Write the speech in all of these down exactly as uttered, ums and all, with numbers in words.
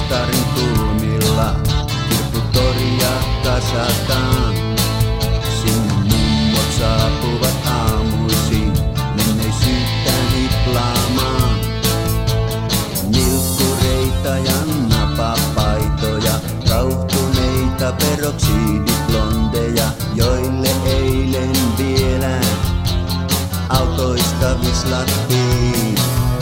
Ostarin kulmilla kirpputoria kasataan. Sinne mummot saapuvat aamuisin menneisyyttä hiplaamaan. Nilkkureita ja napapaitoja, rauhtuneita peroksidiblondeja, joille eilen vielä autoista vislattiin.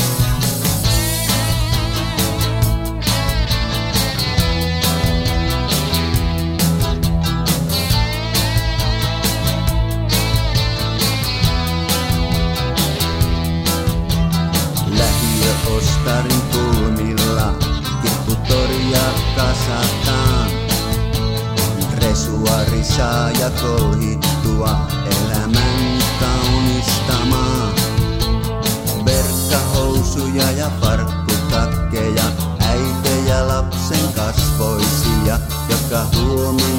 Ostarin kulmilla kirpputoria kasataan. Resuari saa ja kolhittua elämän kaunistamaan. Verkkahousuja ja farkkutakkeja, äitejä lapsen kasvoisia, jotka huomenna